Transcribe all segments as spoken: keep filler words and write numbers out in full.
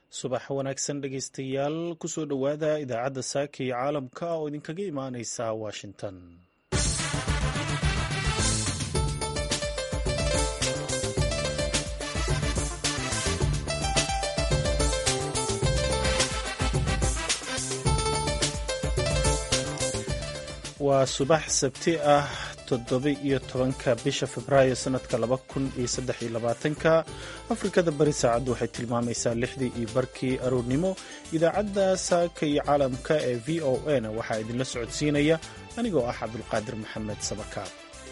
subax wanaagsan dhegaystayaal kusoo dhowaada idaacadda saaka iyo caalamka oo idinkaga imaaneysa washington. waa subax sabti ah toddoba iyo tobanka bisha Febraayo sanadka laba kun iyo saddex iyo labaatanka. Afrikada bari saacaddu waxay tilmaamaysaa lixdii iyo barkii aroornimo. Idaacadda saaka iyo caalamka ee V O A na waxaa idinla socodsiinaya anigoo ah Cabdulqaadir Maxamed Sabakaab.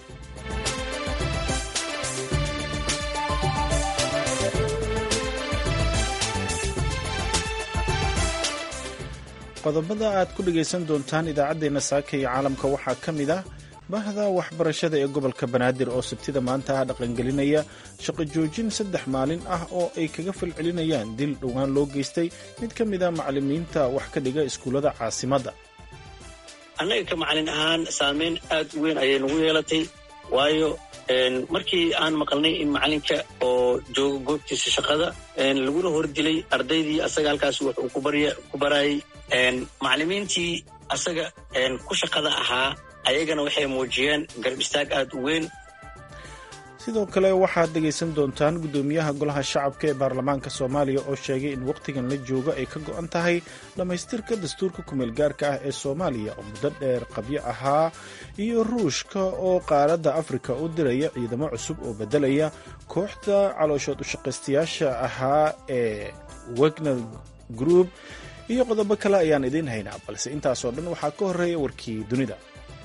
qodobada aad ku dhagaysan doontaan idaacaddeenna saaka iyo caalamka waxaa ka mid ah bahda waxbarashada ee gobolka Banaadir oo sabtida maanta ah dhaqangelinaya shaqo joojin saddex maalin ah oo ay kaga falcelinayaan dil dhowaan loo geystay mid ka mid a macallimiinta wax ka dhiga iskuullada caasimadda. annaga ka macallin ahaan saameyn aad u weyn ayay nagu yeelatay waayo markii aan maqalnay in macallinka oo jooga goobtiisa shaqada laguna hordilay ardaydii asaga halkaas wax uu ku barayay macallimiintii asaga ku shaqada ahaa ayagana waxay muujiyeen garab istaag aad u weyn. sidoo kale waxaad dhegaysan doontaan guddoomiyaha golaha shacabka ee baarlamaanka Soomaaliya oo sheegay in waqtigan la joogo ay ka go'an tahay dhamaystirka dastuurka kumeel gaarka ah ee Soomaaliya oo muddo dheer qabyo ahaa iyo Ruushka oo qaaradda Afrika u diraya ciidamo cusub oo bedelaya kooxda calooshood u shaqaystayaasha ahaa ee Wagner Group iyo qodobo kale ayaan idin haynaa, balse intaasoo dhan waxaa ka horreeya warkii dunida.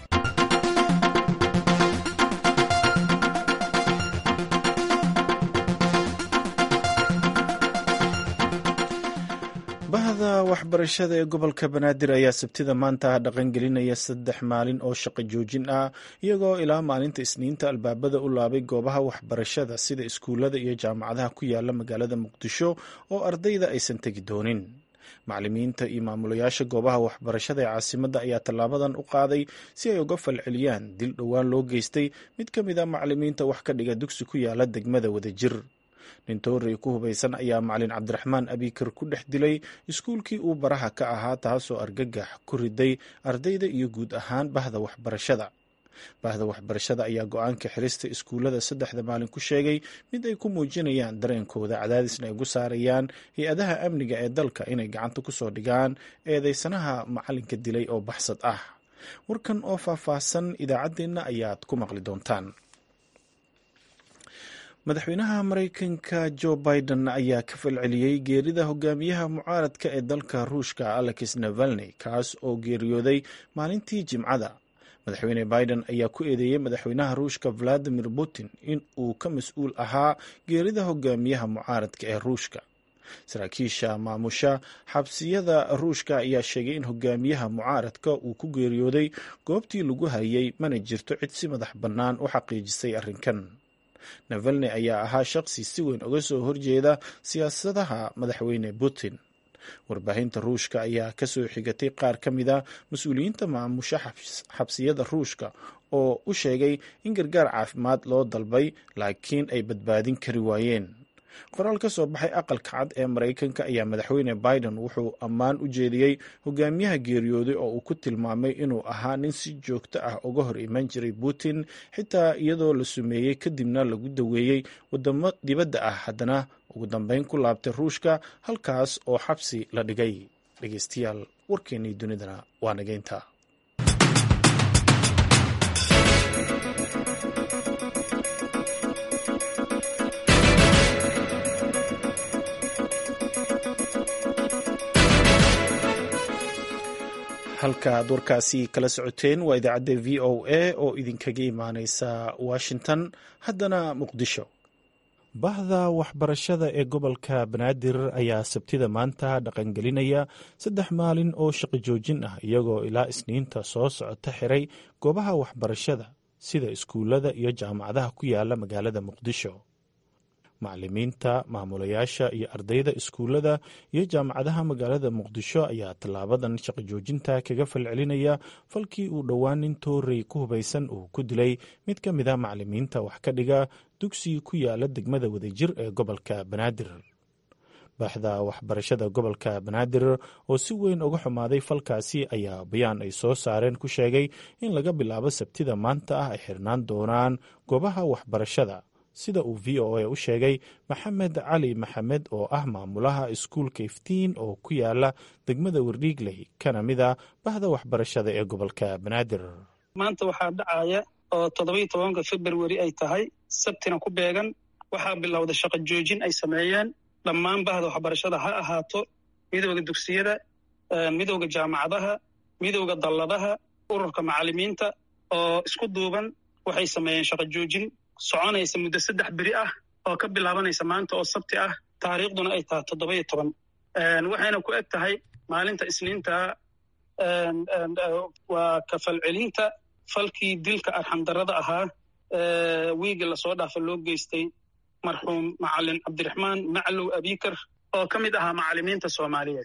bahda waxbarashada ee gobolka Banaadir ayaa sabtida maanta dhaqangelinaya saddex maalin oo shaqo joojin ah iyagoo ilaa maalinta Isniinta albaabada u laabay goobaha waxbarashada sida iskuullada iyo jaamacadaha ku yaala magaalada Muqdisho oo ardayda aysan tegi doonin. macallimiinta iyo maamulayaasha goobaha waxbarashada ee caasimadda ayaa tallaabadan u qaaday si ay uga falceliyaan dil dhowaan loo geystay mid ka mid a macallimiinta wax ka dhiga dugsi ku yaala degmada Wadajir. nin toorey ku hubaysan ayaa macallin Cabdiraxmaan Abikar ku dhex dilay iskuulkii uu baraha ka ahaa, taasoo argagax ku riday ardayda iyo guud ahaan bahda waxbarashada. bahda waxbarashada ayaa go-aanka xirista iskuullada saddexda maalin ku sheegay mid ay ku muujinayaan dareenkooda, cadaadisna ay ugu saarayaan hay-adaha amniga ee dalka inay gacanta ku soo dhigaan eedeysanaha macallinka dilay oo baxsad ah. warkan oo faahfaahsan idaacaddeenna ayaad ku maqli doontaan. madaxweynaha Mareykanka Joe Biden ayaa ka falceliyey geerida hogaamiyaha mucaaradka ee dalka Ruushka Alexei Navalny, kaas oo geeriyooday maalintii Jimcada. madaxweyne Biden ayaa ku eedeeyey madaxweynaha Ruushka Vladimir Putin in uu ka mas-uul ahaa geerida hogaamiyaha mucaaradka ee Ruushka. saraakiisha maamusha xabsiyada Ruushka ayaa sheegay in hogaamiyaha mucaaradka uu ku geeriyooday goobtii lagu hayay, mana jirto cid si madax bannaan u xaqiijisay arrinkan. Navalny ayaa ahaa shaqsi si weyn uga soo horjeeda siyaasadaha madaxweyne Putin. warbaahinta Ruushka ayaa ka soo xigatay qaar ka mid a mas-uuliyiinta maamusha xabsiyada Ruushka oo u sheegay in gargaar caafimaad loo dalbay laakiin ay badbaadin kari waayeen. qoraal ka soo baxay aqalka cad ee Mareykanka ayaa madaxweyne Biden wuxuu ammaan u jeediyey hogaamiyaha geeriyooday oo uu ku tilmaamay inuu ahaa nin si joogto ah uga hor iman jiray Putin, xitaa iyadoo la sumeeyey kadibna lagu daweeyey wadamo dibadda ah, haddana ugu dambeyn ku laabtay Ruushka halkaas oo xabsi la dhigay. dhegeystayaal, warkeennii dunidana waa nageynta. halka aad warkaasi kala socoteen waa idaacadda V O A oo idinkaga imaaneysa Washington. haddana Muqdisho. bahda waxbarashada ee gobolka Banaadir ayaa sabtida maanta dhaqangelinaya saddex maalin oo shaqo joojin ah iyagoo ilaa Isniinta soo socota xiray goobaha waxbarashada sida iskuullada iyo jaamacadaha ku yaala magaalada Muqdisho. macallimiinta, maamulayaasha iyo ardayda iskuullada iyo jaamacadaha magaalada Muqdisho ayaa tallaabadan shaqo joojinta kaga falcelinaya falkii uu dhowaan nin toorey ku hubaysan uu ku dilay mid ka mid a macallimiinta wax ka dhiga dugsi ku yaala degmada Wadajir ee gobolka Banaadir. baxda waxbarashada gobolka banaadir oo si weyn uga xumaaday falkaasi ayaa bayaan ay soo saareen ku sheegay in laga bilaabo sabtida maanta ah ay xirnaan doonaan goobaha waxbarashada, sida uu v o a u sheegay maxamed cali maxamed oo ah maamulaha iskuulka iftiin oo ku yaala degmada wardhiigley kana mid a bahda waxbarashada ee gobolka banaadir. maanta waxaa dhacaya oo toddobiyo tobanka februari ay tahay sabtina ku beegan, waxaa bilowda shaqo joojin ay sameeyeen dhammaan bahda waxbarashada, ha ahaato midowda dugsiyada, midowda jaamacadaha, midowda dalladaha, ururka macallimiinta oo isku duuban. waxay sameeyeen shaqo joojin soconaysa muddo saddex beri ah oo ka bilaabanaysa maanta oo sabti ah, taariikhduna ay tahay toddobiyo toban. waxayna ku eg tahay maalinta isniinta. waa kafalcelinta falkii dilka arxamdarrada ahaa wiigi lasoo dhaafa loo geystay marxuum macalin cabdiraxmaan maclow abikar oo ka mid ahaa macallimiinta soomaaliyeed.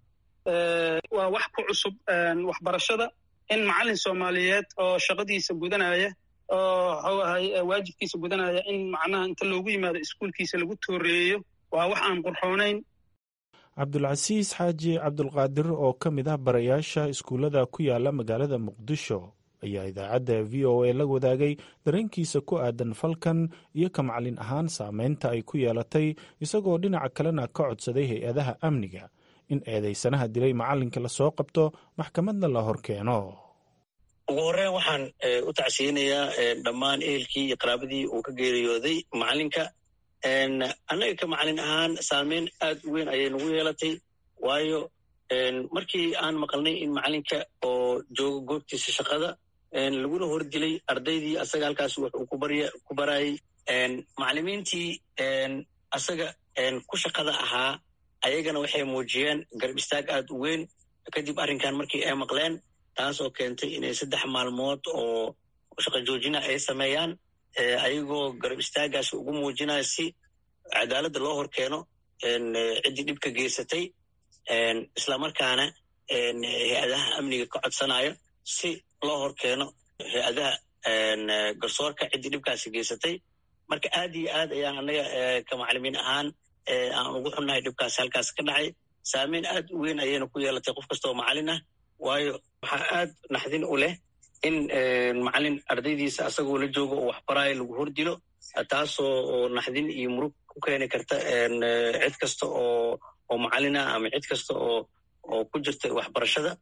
waa wax ku cusub waxbarashada in macallin soomaaliyeed oo shaqadiisa gudanaya oo waxuu ahay waajibkiisa gudanaya in macnaha inta loogu yimaado iskuulkiisa lagu tooreeyo waa wax aan qurxoonayn. cabdulcasiis xaaji cabdulqaadir oo ka mid ah barayaasha iskuullada ku yaala magaalada muqdisho ayaa idaacadda v o a la wadaagay dareenkiisa ku aadan falkan iyo ka macallin ahaan saameynta ay ku yeelatay, isagoo dhinaca kalena ka codsaday hay-adaha amniga in eedaysanaha dilay macallinka lasoo qabto maxkamadna la hor keeno. ugu horreyn waxaan u tacsiyinayaa dhammaan ehelkii iyo qaraabadii uu ka geeriyooday macallinka. annaga ka macallin ahaan saameyn aad u weyn ayay nagu yeelatay, waayo markii aan maqalnay in macallinka oo jooga goobtiisa shaqada laguna hor dilay ardaydii asaga halkaas wax uu ku barayay, macallimiintii asaga ku shaqada ahaa ayagana waxay muujiyeen garab istaag aad u weyn kadib arrinkan markii ay maqleen, taasoo keentay inay saddex maalmood oo shaqo joojina ay sameeyaan ayagoo garab istaagaas ugu muujinaya si cadaaladda loo hor keeno ciddii dhibka geysatay, islamarkaana hay-adaha amniga ka codsanayo si loo hor keeno hay-adaha garsoorka ciddii dhibkaasi geysatay. marka aad iyo aad ayaan annaga ka macallimiin ahaan aan ugu xunnahay dhibkaasi halkaas ka dhacay. saameyn aad u weyn ayayna ku yeelatay qof kasta oo macallin ah, waayo waxaa aad naxdin u leh in macallin ardaydiisa asagoo la joogo oo waxbaraayo lagu hor dilo, taasoo oo naxdin iyo murug ku keeni karta cid kasta oo oo macallin ah ama cid kasta oo oo ku jirta waxbarashada.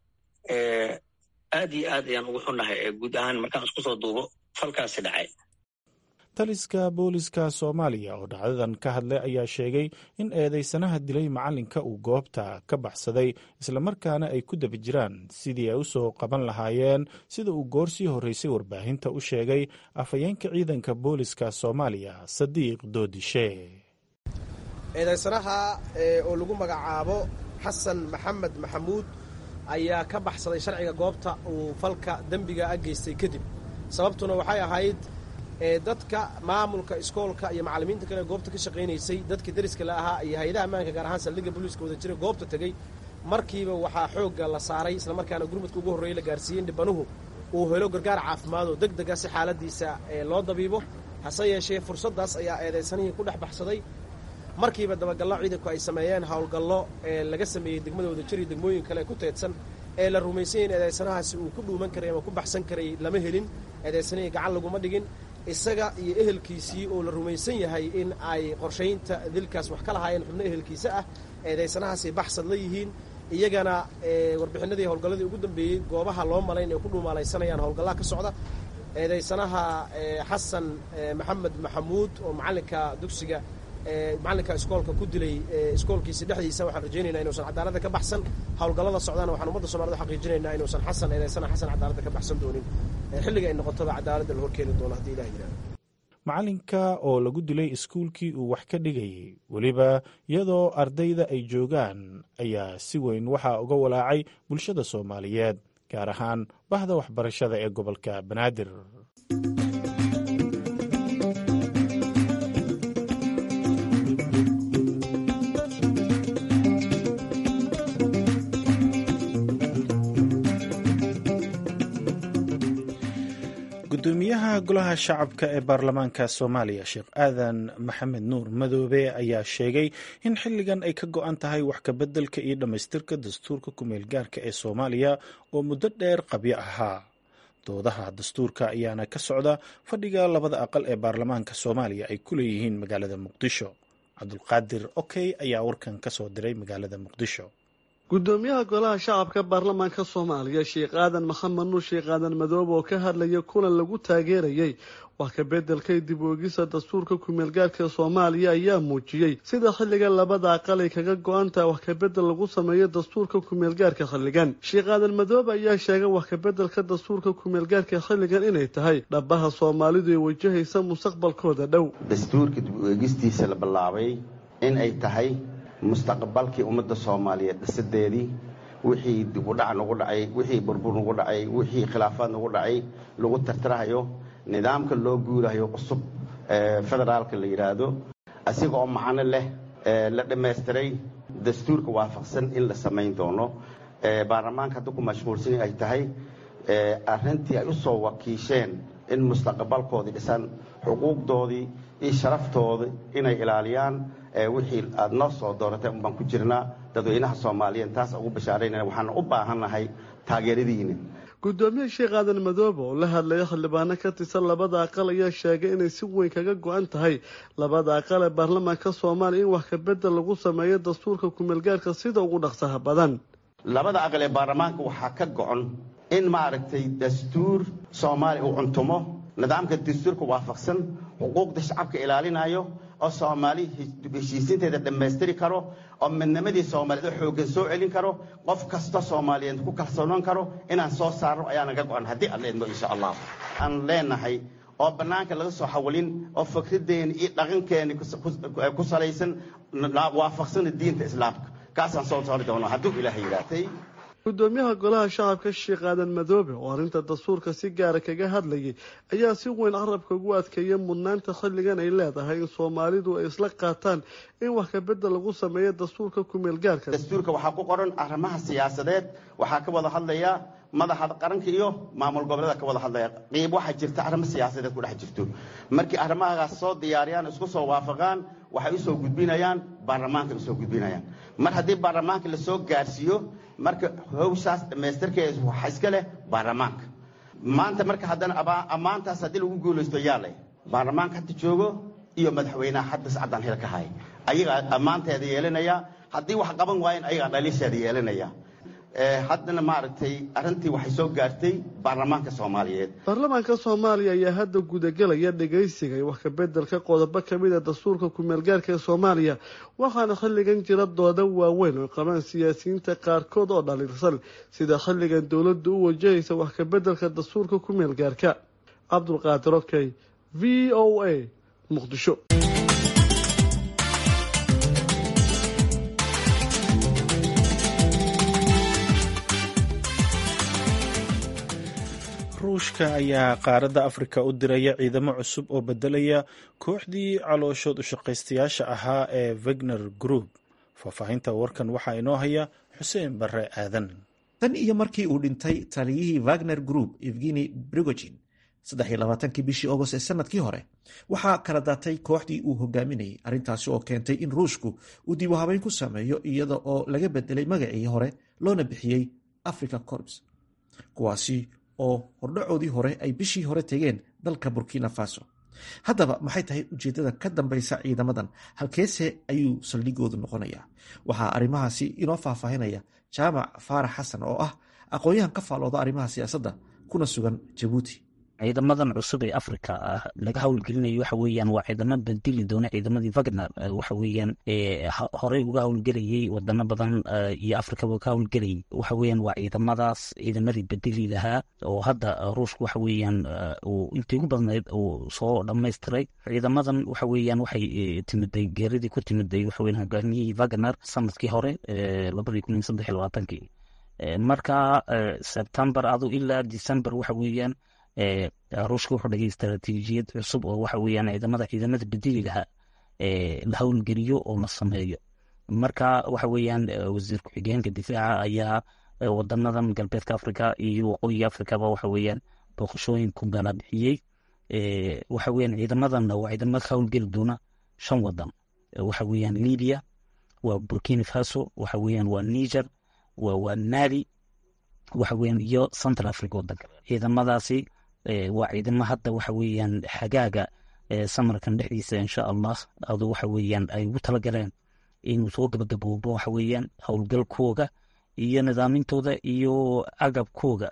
aad iyo aad ayaan ugu xunnahay guud ahaan markaan isku soo duubo falkaasi dhacay. taliska booliska soomaaliya oo dhacdadan ka hadlay ayaa sheegay in eedaysanaha dilay macallinka uu goobta ka baxsaday, islamarkaana ay ku daba jiraan sidii ay u soo qaban lahaayeen, sida uu goor sii horreysay warbaahinta u sheegay afhayeenka ciidanka booliska soomaaliya sadiiq doodishe. eedaysanaha oo lagu magacaabo xasan maxamed maxamuud ayaa ka baxsaday sharciga goobta uu falka dembiga a geystay kadib. sababtuna waxay ahayd dadka maamulka iskoolka iyo macallimiinta kale goobta ka shaqaynaysay, dadka deriska la ahaa iyo hay-adaha ammaanka gaar ahaan saldhigga booliiska wada jira goobta tegey, markiiba waxaa xoogga la saaray islamarkaana gurmadka ugu horreeyey la gaarsiiyey in dhibanuhu uu helo gargaar caafimaad oo deg dega si xaaladiisa loo dabiibo. hase yeeshee fursaddaas ayaa eedaysanihii ku dhex baxsaday. markiiba dabagallo ciidanku ay sameeyeen howlgallo ee laga sameeyey degmada wada jir iyo degmooyin kale ku teedsan ee la rumaysan yahin eedaysanahaasi uu ku dhuuman karay ama ku baxsan karay lama helin. eedaysanihii gacan laguma dhigin. isaga iyo ehelkiisii oo la rumaysan yahay in ay qorshaynta dilkaas wax ka lahaayeen xubno ehelkiisa ah, eedaysanahaasay baxsad la yihiin. iyagana warbixinadii howlgalladii ugu dambeeyey goobaha loo malayn ay ku dhuumaalaysanayaan howlgallaha ka socda. eedaysanaha xasan maxamed maxamuud oo macallinka dugsiga macallinka iskoolka ku dilay iskoolkiisa dhexdiisa, waxaan rajaynaynaa inuusan cadaaladda ka baxsan. howlgallada socdaana waxaan ummadda somalida xaqiijinaynaa inuusan xasan eedaysana xasan cadaaladda ka baxsan doonin, xilliga ay noqotoba cadaaladda la horkeeni doono haddii ilaha yidhahdo. macallinka oo lagu dilay iskuulkii uu wax ka dhigayay, weliba iyadoo ardayda ay joogaan, ayaa si weyn waxaa uga walaacay bulshada soomaaliyeed, gaar ahaan bahda waxbarashada ee gobolka banaadir. gudoomiyaha golaha shacabka ee baarlamaanka soomaaliya sheekh aadan maxamed nuur madoobe ayaa sheegay in xilligan ay ka go-an tahay wax kabeddelka iyo dhammaystirka dastuurka ku-meel gaarka ee soomaaliya oo muddo dheer qabyo ahaa. doodaha dastuurka ayaana ka socda fadhiga labada aqal ee baarlamaanka soomaaliya ay ku leeyihiin magaalada muqdisho. cabdulqaadir okey ayaa warkan ka soo diray magaalada muqdisho. gudoomiyaha golaha shacabka baarlamaanka soomaaliya sheekh aadan maxamed nuur sheekh aadan madoobe oo ka hadlaya kulan lagu taageerayay wax ka beddelkay dib u eegista dastuurka ku-meel gaarka soomaaliya ayaa muujiyey sida xilligan labada aqal ay kaga go-an tahay wax ka beddel lagu sameeyo dastuurka ku-meel gaarka xilligan. sheekh aadan madoobe ayaa sheegay wax ka beddelka dastuurka ku-meel gaarka xilligan inay tahay dhabaha soomaalidu ay wajahaysa mustaqbalkooda dhow. dastuurka dib u eegistiisa la bilaabay in ay tahay mustaqbalkii ummadda soomaaliyeed dhisadeedii wixii dib u dhac nagu dhacay, wixii burbur nagu dhacay, wixii khilaafaad nagu dhacay lagu tartirahayo nidaamka loo guurayo cusub ee federaalka la yiraahdo asiga oo macno leh la dhameystiray dastuurka waafaqsan in la sameyn doono. baarlamaanka hadda ku mashquulsan ay tahay arrintii ay u soo wakiisheen in mustaqbalkoodii dhisan xuquuqdoodii iyo sharaftoodii inay ilaaliyaan wixii aad noo soo dooratay baan ku jirnaa dadweynaha soomaaliyeed taas ugu bashaaraynana waxaan u baahannahay taageeradiina. gudoomiye sheekh aadan madoobe oo la hadlaya xildhibaano ka tirsan labada aqal ayaa sheegay inay si weyn kaga go-an tahay labada aqal ee baarlamaanka soomaaliya in wax ka beddel lagu sameeyo dastuurka ku-meel gaarka sida ugu dhaqsaha badan. labada aqal ee baarlamaanka waxaa ka go-an in maaragtay dastuur soomaaliya uu cuntumo nidaamka dastuurka waafaqsan xuquuqda shacabka ilaalinayo oo soomaali heshiisiinteeda dhammaystiri karo oo midnimadii soomaaliyeed xooggan soo celin karo qof kasta soomaaliyeed ku kalsoonaan karo inaan soo saarno ayaa naga go-an haddii aan leedno insha allah. aan leenahay oo bannaanka laga soo xawilin oo fikradeeni iyo dhaqankeeni ku salaysan waafaqsan diinta islaamka kaasaan soo saari doono hadduu ilaahay yidhaahday. gudoomiyaha golaha shacabka sheekh aadan madoobe oo arrinta dastuurka si gaara kaga hadlayay ayaa si weyn carabka ugu adkeeya mudnaanta xilligan ay leedahay in soomaalidu ay isla qaataan in wax ka beddel lagu sameeyo dastuurka ku-meel gaarka. dastuurka waxaa ku qoran arrimaha siyaasadeed waxaa ka wada hadlaya madaxda qaranka iyo maamul goboleeda ka wada hadlaya qeyb waxaa jirta arrimo siyaasadeed ku dhex jirto. markii arrimahaas soo diyaariyaan isku soo waafaqaan waxay usoo gudbinayaan baarlamaanka usoo gudbinayaan. mar haddii baarlamaanka lasoo gaarsiiyo marka hawshaas dhammaystirkeeda waxa iska leh baarlamaanka. maanta marka haddana ammaantaas haddii lagu guulaysto yaa leh baarlamaanka hadda joogo iyo madaxweynaha hadda sacadaan hel ka hay ayagaa ammaanteeda yeelanaya. haddii wax qaban waayeen ayagaa dhaliisheeda yeelanaya. haddana maaragtay arrintii waxay soo gaartay baarlamaanka soomaaliyeed. baarlamaanka soomaaliya ayaa hadda gudagelaya dhegaysiga iyo wax ka beddelka qodobo ka mid a dastuurka ku-meel gaarka ee soomaaliya waxaana xilligan jira doodo waaweyn oo qabaan siyaasiyiinta qaarkood oo dhaliirsan sida xilligan dowladdu u wajahaysa wax ka beddelka dastuurka ku-meel gaarka. cabdulqaadir okey v o a muqdisho. ruushka ayaa qaaradda afrika u diraya ciidamo cusub oo beddelaya kooxdii calooshood u shaqaystayaasha ahaa ee wagner group. faahfaahinta warkan waxaa inoo haya xuseen barre aadan. tan iyo markii uu dhintay taliyihii wagner group evgeni brigogin saddex iyo labaatankii bishii agost ee sanadkii hore waxaa kala daatay kooxdii uu hogaaminayay, arrintaasi oo keentay in ruushku uu dib u habeyn ku sameeyo iyada oo laga bedelay magacii hore loona bixiyey africa corps, kuwaasi oo hordhacoodii hore ay bishii hore tegeen dalka burkina faso. haddaba maxay tahay ujeeddada ka dambaysa ciidamadan, halkeese ayuu saldhigoodu noqonayaa? waxaa arrimahaasi inoo faahfaahinaya jaamac faarax xasan oo ah aqoon-yahan ka faalooda arrimaha siyaasadda kuna sugan jabuuti. ciidamadan cusub ee africa ah laga howlgelinayo waxa weeyaan waa ciidamo bedeli doona ciidamadii wagner. waxa weeyaan horey uga howlgelayay wadano badan iyo africaba ka howlgelayay. waxa weeyaan waa ciidamadaas ciidamadii bedeli lahaa oo hadda ruushku waxa weeyaan uu intii ugu badnayd uu soo dhamaystiray. ciidamadan waxa weeyaan waxay timiday geeridii ku timiday waxa weeyaan hogaamiyihii wagner sanadkii hore labadii kun iyo saddex iyo labaatankii. marka sebtembar adu ilaa december waxa weeyaan ruushka wuxuu dhagay istaraatiijiyad cusub oo waxa weeyaan ciidamada ciidamada bedeli lahaa la howlgeliyo oo la sameeyo. marka waxa weeyaan wasiir ku-xigeenka difaaca ayaa wadanadan galbeedka africa iyo waqooyiga africaba waxa weeyaan booqashooyin ku gala bixiyey waxa weeyaan ciidamadanna waa ciidamada ka howlgeli doona shan wadan waxa weeyaan Libya waa Burkina Faso waxa weeyaan waa Niger waa waa Mali waxa weeyaan iyo Central Africa wadanka ciidamadaasi waa ciidamo hadda waxa weeyaan xagaaga samarkan dhexdiisa insha Allah adu waxa weeyaan ay ugu talagaleen inuu soo gabagaboobo waxa weeyaan howlgalkooda iyo nidaamintooda iyo agabkooda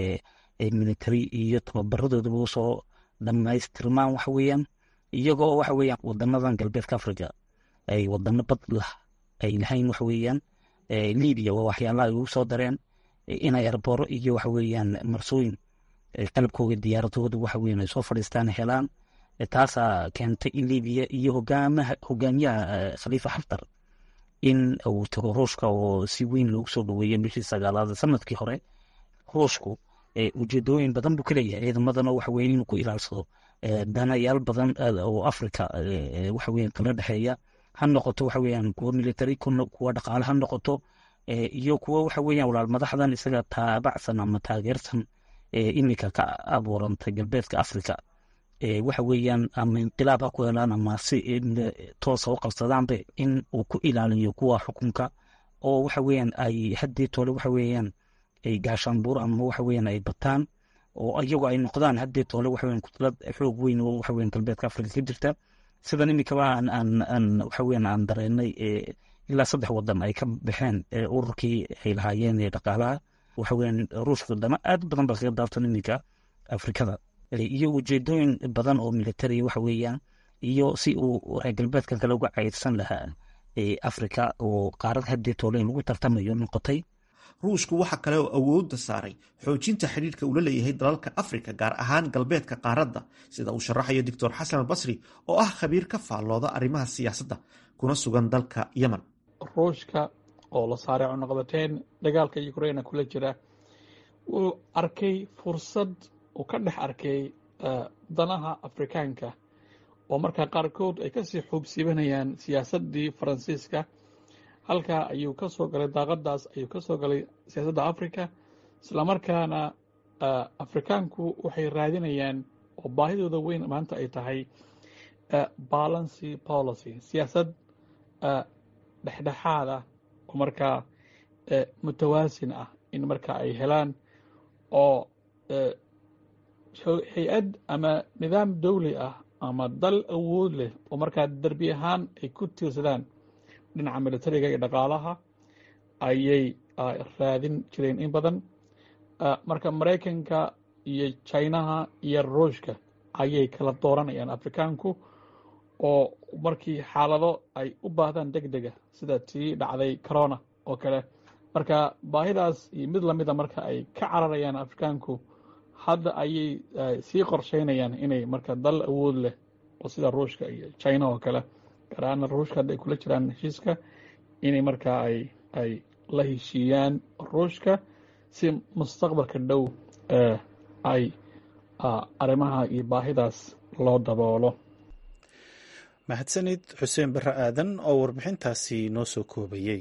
military iyo tababaradooda uu soo dhamaystirmaan waxa weeyaan iyagoo waxa weeyaan wadamadan galbeedka Afrika ay wadamo bad lah ay lahayn waxa weeyaan Libya waa waxyaalaha ay ugu soo dareen inay airport iyo waxa weeyaan marsooyin qalabkooda diyaaradooda waxa weeyaan ay soo fadhiistaan helaan taasa keentay in Libya iyo hogaamaha hogaamiyaha Khalifa Haftar in uu tago Ruushka oo si weyn loogu soo dhaweeyay bishii sagaalaad sanadkii hore Ruushku ujeedooyin badan buu ka leeyahay ciidamadana waxa weyn inuu ku ilaalsado danayaal badan oo Afrika waxa weyn kala dhaxeeya ha noqoto waxa weeyaan kuwa military kuwa dhaqaale ha noqoto iyo kuwa waxa weeyaan walaal madaxdan isaga taabacsan ama taageersan imika ka abuurantay galbeedka Afrika waxa weeyaan ama inqilaab ku helaan ama si toos u qabsadaan in uu ku ilaaliyo kuwa xukunka oo waxa weeyaan ay haddii toole waxa weeyaan ay gaashaan buur ama waxa weeyaan ay bataan oo iyagu ay noqdaan haddii toole waxa weeyaan kutlad xoog weyn oo waxa weeyaan galbeedka Afrika ka jirta sidan imika aan aan waxa weeyaan aan dareenay ilaa saddex wadan ay ka baxeen ururkii ay lahaayeen ee dhaqaalaha waxa weeyaan Ruushka dama aad badan baa kaga daaftan imika Afrikada iyo ujeedooyin badan oo military waxa weeyaan iyo si uu reer galbeedka kale uga caydsan lahaa Afrika oo qaarad haddii toole lagu tartamayo noqotay ruushku waxa kale oo awoodda saaray xoojinta xiriirka uu la leeyahay dalalka Afrika gaar ahaan galbeedka qaaradda sida uu sharaxayo Doctor Xasan Albasri oo ah khabiir ka faallooda arrimaha siyaasadda kuna sugan dalka Yemen. Ruushka oo la saaray cunaqabateyn dagaalka Ukraine kula jira uu arkay fursad uu ka dhex arkay danaha Afrikaanka oo markaa qaarkood ay kasii xuubsiibanayaan siyaasaddii Faransiiska halka ayuu ka soo galay daaqadaas ayuu ka soo galay siyaasadda Afrika isla markaana Afrikaanku waxay raadinayaan oo baahidooda weyn maanta ay tahay balance policy siyaasad dhexdhexaad ah oo markaa mutawaasin ah in markaa ay helaan oo hay-ad ama nidaam dawli ah ama dal awood leh oo markaa darbi ahaan ay ku tiirsadaan dhinaca militariga iyo dhaqaalaha ayay raadin jireen in badan marka Mareykanka iyo Chinaha iyo Ruushka ayay kala dooranayaan Afrikaanku oo markii xaalado ay u baahdaan degdega sida tii dhacday corona oo kale marka baahidaas iyo mid lamida marka ay ka cararayaan Afrikaanku hadda ayay sii qorsheynayaan inay marka dal awood leh oo sida Ruushka iyo China oo kale garaana Ruushka ay kula jiraan heshiiska inay marka ay ay la heshiiyaan Ruushka si mustaqbalka dhow ee ay arrimaha iyo baahidaas loo daboolo. mahadsanid Xuseen Barre Aadan oo warbixintaasi noo soo koobayay.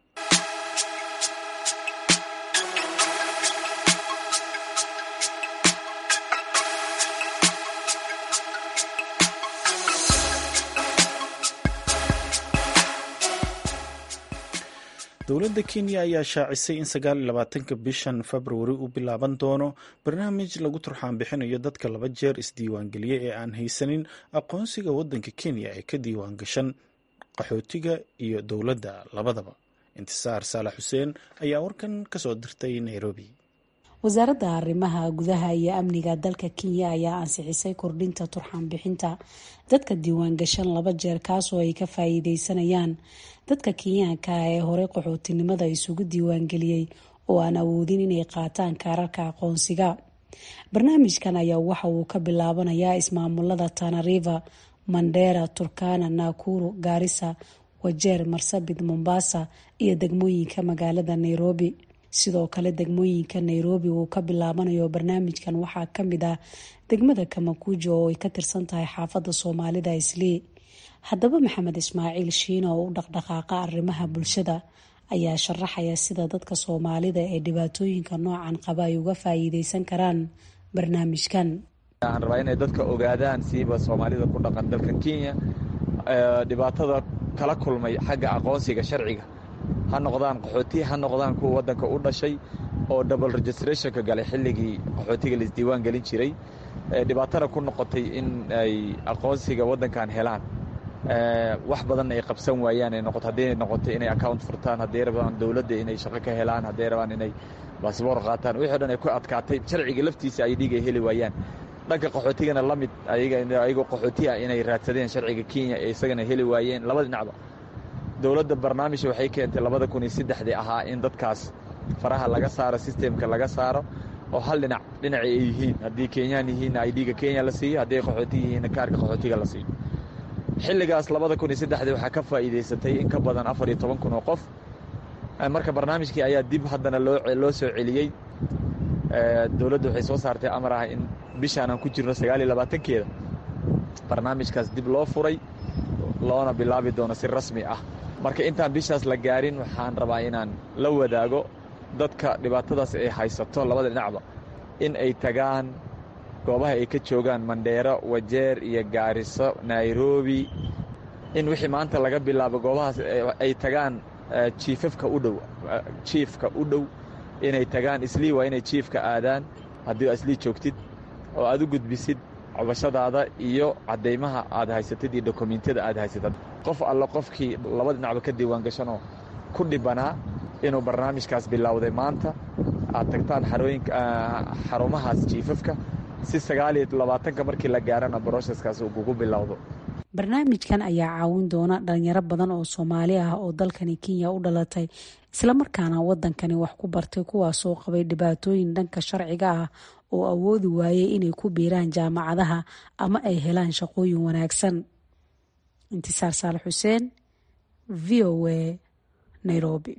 dowladda Kenya ayaa shaacisay in sagaal iyo labaatanka bishan February uu bilaaban doono barnaamij lagu turxaan bixinayo dadka laba jeer isdiiwaangeliyay ee aan haysanin aqoonsiga waddanka Kenya ee ka diiwaan gashan qaxootiga iyo dowladda labadaba. Intisaar Saalax Xuseen ayaa warkan ka soo dirtay Nairobi. wasaaradda arrimaha gudaha iyo amniga dalka Kenya ayaa ansixisay kordhinta turxaan bixinta dadka diiwaan gashan laba jeer kaasoo ay ka faa'iideysanayaan dadka Kenyaanka ee hore qaxootinimada isugu diiwaan geliyay oo aan awoodin inay qaataan kaararka aqoonsiga. barnaamijkan ayaa waxa uu ka bilaabanayaa ismaamulada Tana River, Mandera, Turkana, Nakuru, Garissa, Wajir, Marsabit, Mombasa iyo degmooyinka magaalada Nairobi. sidoo kale degmooyinka Nairobi uu ka bilaabanayo barnaamijkan waxaa ka mid ah degmada Kamakujo oo ay ka tirsan tahay xaafadda Soomaalida Islii. haddaba Maxamed Ismaaciil Shiino oo u dhaqdhaqaaqa arrimaha bulshada ayaa sharaxaya sida dadka Soomaalida ee dhibaatooyinka noocan qaba ay uga faa'iideysan karaan barnaamijkan. waxaan rabaa inay dadka ogaadaan siiba soomaalida ku dhaqan dalkan Kenya dhibaatada kala kulmay xagga aqoonsiga sharciga ha noqdaan qaxooti ha noqdaan kuwa wadanka u dhashay oo double registration ka galay xilligii qaxootiga la isdiiwaan gelin jiray dhibaatana ku noqotay in ay aqoonsiga wadankan helaan wax badan ay qabsan waayaan ay noqoto haddii noqoto inay account furtaan haddii rabaan dawladda inay shaqo ka helaan haddii rabaan inay baasboor qaataan wixii dhan ay ku adkaatay sharciga laftiisa ay dhiga heli waayaan dhanka qaxootigana la mid ayaga ayagoo qaxooti ah inay raadsadeen sharciga Kenya ee isagana heli waayeen labada dhinacba dawladda barnaamij waxay keentay labada kun iyo saddexdii ahaa in dadkaas faraha laga saaro systemka laga saaro oo hal dhinac dhinac ay yihiin haddii Kenyaan yihiin I D-ga Kenya la siiyo haddii qaxooti yihiin kaarka qaxootiga la siiyo xilligaas labada kun iyo saddexdii waxaa ka faa'iideysatay in ka badan afar iyo toban kun oo qof marka barnaamijkii ayaa dib haddana loo loo soo celiyey dawladdu waxay soo saartay amar ah in bishaan aan ku jirno sagaal iyo labaatankeeda barnaamijkaas dib loo furay loona bilaabi doono si rasmi ah marka intaan bishaas la gaarin waxaan rabaa inaan la wadaago dadka dhibaatadaas ay haysato labada dhinacba in ay tagaan goobaha ay ka joogaan Mandheera Wajeer iyo Gaariso Nairobi in wixii maanta laga bilaabo goobahaas ay tagaan chiefafka u dhow chiefka u dhow inay tagaan islii waa inay chiefka aadaan haddii islii joogtid oo aad u gudbisid cabashadaada iyo cadeymaha aad haysatid iyo dokumentiyada aad haysatid qof alla qofkii labada dhinacba ka diiwaan gashanoo ku dhibanaa inuu barnaamijkaas bilowday maanta aad tagtaan xarooyinka xarumahaas chiefafka si sagaal iyo labaatanka markii la gaarana processkaas uu ugu bilowdo. barnaamijkan ayaa caawin doona dhalinyaro badan oo Soomaali ah oo dalkani Kenya u dhalatay isla markaana wadankani wax ku bartay kuwaasoo qabay dhibaatooyin dhanka sharciga ah oo awoodi waayay inay ku biiraan jaamacadaha ama ay helaan shaqooyin wanaagsan. Intisaar Saalax Xuseen, V O A, Nairobi.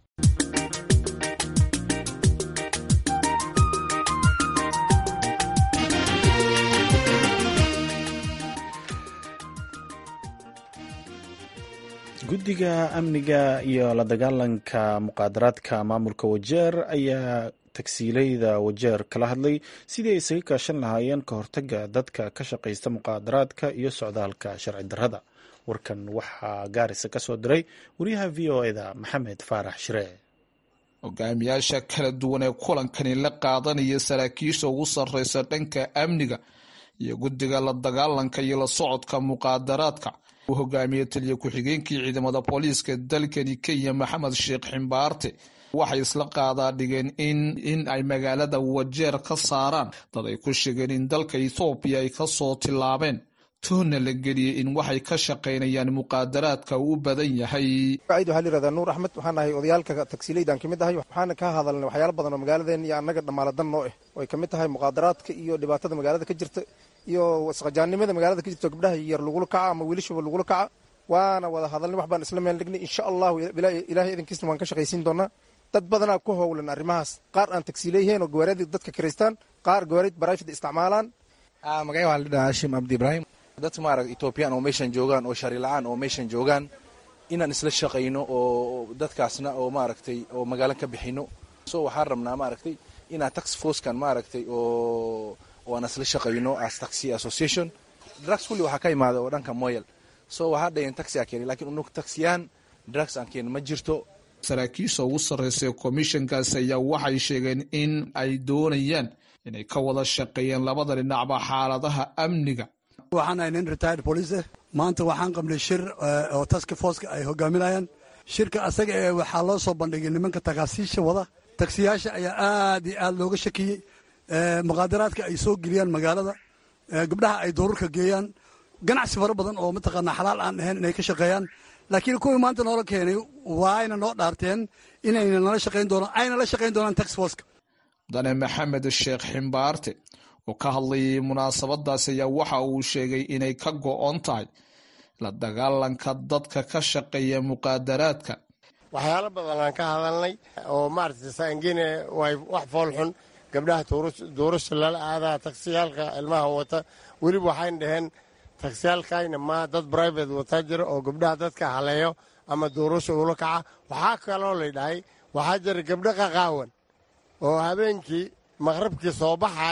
guddiga amniga iyo la dagaalanka muqaadaraadka maamulka Wajeer ayaa tagsiilayda Wajeer kala hadlay sidii ay isaga kaashan lahaayeen ka hortagga dadka ka shaqaysta muqaadaraadka iyo socdaalka sharci darrada. warkan waxaa Gaarisa ka soo diray wariyaha V O A da Maxamed Faarax Shire. hogaamiyaasha kala duwan ee kulankani la qaadanaya saraakiisha ugu sarreysa dhanka amniga iyo guddiga la dagaalanka iyo la socodka muqaadaraadka uu hogaamiyey taliye ku-xigeenkii ciidamada booliiska dalkani Kenya Maxamed Sheekh Ximbaarte waxay isla qaadaa dhigeen in in ay magaalada Wajeer ka saaraan dad ay ku sheegeen in dalka Ethiopia ay ka soo tilaabeen toona la geliyay in waxay ka shaqeynayaan muqaadaraadka uu badan yahay. Ciid waxa la yiraahdaa Nuur Axmed waxaan ahay odayaalka tagsiilaydan kamid ahay waxaan ka hadalnay waxyaalo badan oo magaaladeena iyo annaga dhamaaladan noo ah oo ay kamid tahay muqaadaraadka iyo dhibaatada magaalada ka jirta iyo wasaqjaanimada magaalada ka jirta gabdhaha yar lagu kaca ama wiilasha lagu kaca waana wada hadalnay wax baan isla meel dhignay insha Allah ilaahay idinkiisna waan ka shaqaysiin doonaa. dad badanaa ku howlan arrimahaas qaar aan tagsiilayeen oo gawaarida dadka kireystaan qaar gawaarida private isticmaalaan. magacay waa la dhahaa Hashim Abdi Ibrahim. dad maarag Ethiopian oo meeshan joogaan oo shari la'aan oo meeshan joogaan inaan isla shaqeyno oo dadkaasna oo maaragtay oo magaalo ka bixino soo waxaan rabnaa maaragtay inaan tax force kan maaragtay oo oo aan isla shaqeyno as taxi association drugs kulli waxa ka imaado oo dhanka Moyal soo waxa dhayn taxi akeen laakiin uu taxiyaan drugs aan keen ma jirto. saraakiisha ugu sarreysa commissionkaas ayaa waxay sheegeen in ay doonayaan inay ka wada shaqeeyaan labada dhinacba xaaladaha amniga. waxaan ahay nin retired police maanta waxaan qabnay shir oo task force ay hogaaminayaan shirka asaga ee waxaa loo soo bandhigay nimanka tagaasiisha wada taksiyaasha ayaa aad iyo aad looga shakiyey muqaadaraadka ay soo geliyaan magaalada gabdhaha ay doorarka geeyaan ganacsi fara badan oo mataqaanaa xalaal aan ahayn inay ka shaqeeyaan laakiin kuwii maanta noola keenay waayna noo dhaarteen inayna nala shaqayn doonaan ayna la shaqayn doonaan tax force. Dane Maxamed Sheekh Ximbaarte oo ka hadlayay munaasabadaas ayaa waxa uu sheegay inay ka go'on tahay la dagaalanka dadka ka shaqeeya muqaadaraadka. waxyaalo badan aan ka hadalnay oo maartay saangine way wax fool xun gabdhaha doorasho lala aadaa taksiyaalka ilmaha wata weli waxaan dhaheen taksiyaalkayna ma dad private wata jira oo gabdhaha dadka haleeyo ama doorasho ula kaca waxaa kaloo leedahay waxaa jira gabdho qaqaawan oo habeenkii maqribkii soo baxaya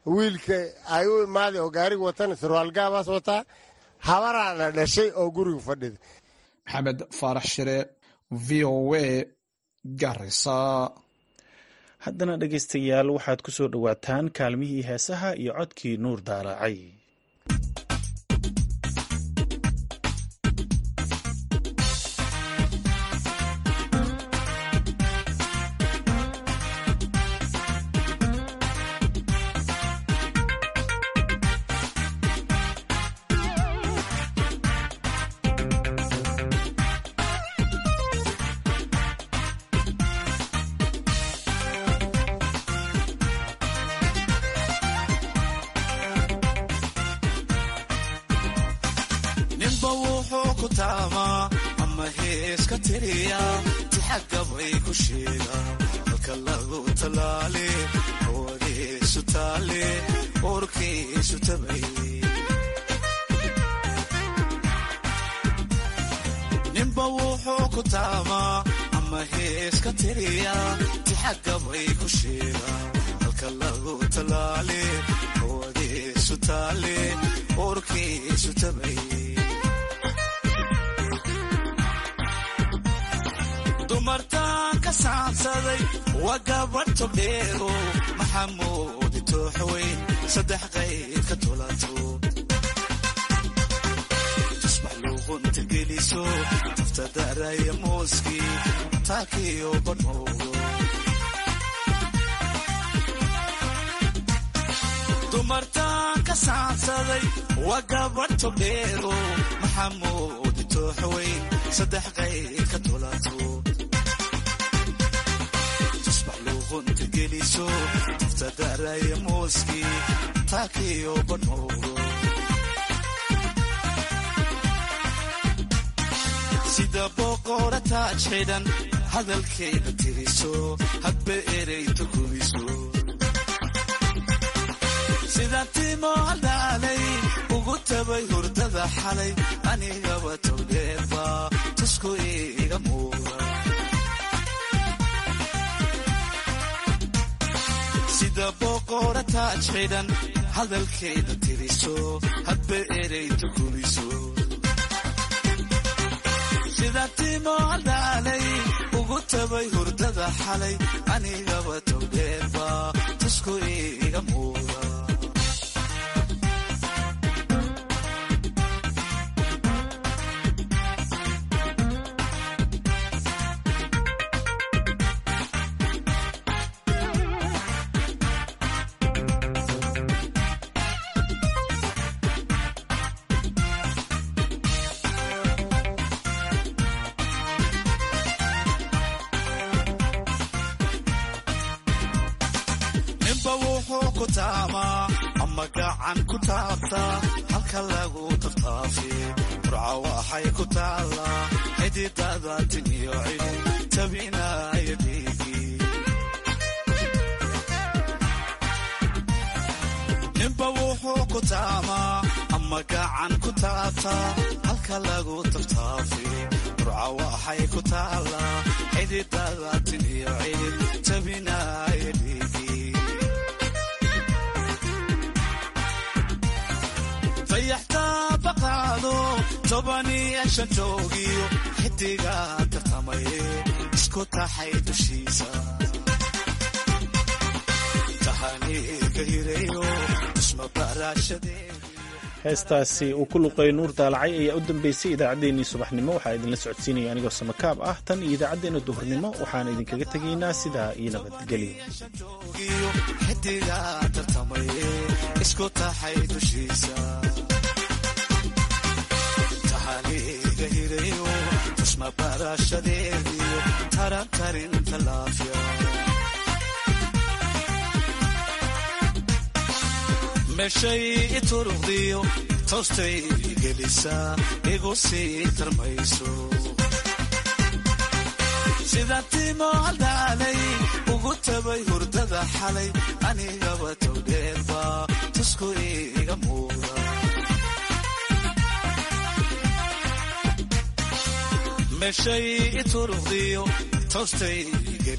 wiilka ay u imaaday oo gaariga watana sarwaal gaabaas wataa habaraana dhashay oo guriga fadhida. maxamed faarax shire, v o a, Garissa. haddana dhegaystayaal waxaad ku soo dhowaataan kaalmihii heesaha iyo codkii nuur daalaacay. dumartaan ka saansaday waa gabadh tobdheero maxamuud tooxweyn saddex qayd ka tolato tusbax luuqunta geliso tafta daraya mooskii taakiyo badhmowdo dumartaan ka saansaday waa gabadh tobdheero maxamuud tooxweyn saddex qayd ka tolato tusbax geliso tafta daraya mooskii taakiyo badhmowdo sida boqora taaj xidhan hadalkeeda tiriso hadba ereyta kubiso sida timo haldaalay ugu tabay hurdada xalay anigaba towdheerba tusku iga muuqa sida boqora taaj xidhan hadalkeeda tiriso hadba ereyta kubiso sida timo haldaalay ugu tabay hurdada xalay anigaba towdheerba tusku iga muuqa ama gacan ku taabta halka lagu taftaafi burca waxay ku taallaa xididada timiyo cili tabinaya dhiigi ninba wuxuu ku taamaa ama gacan ku taabta halka lagu taftaafi burca waxay ku taallaa xididada timiyo cili tabinaya dhiigi fayaxtaa baqaado tobaniya shan joogiyo xidiga tartamaye isku taxay dushiisa tahaniga hireeyo isma baraashadee heestaasi uu ku luqay nuur daalacay ayaa u dambeysay idaacaddeenii subaxnimo waxaa idinla socodsiinaya anigoo samakaab ah tan iyo idaacaddeenna duhurnimo waxaan idinkaga tegaynaa sidaa iyo nabadgelyo xidiga tartamaye isku taxay dushiisa tahaniga hireeyo isma baraashadeediyo tarantarinta laafya meshay ituruqdiyo toostay igelisaa igu sii tarmayso sida timo haldaalay ugu tabay hurdada xalay anigaba towdheerba tusku iga muuqa meshay ituruqdiyo toostay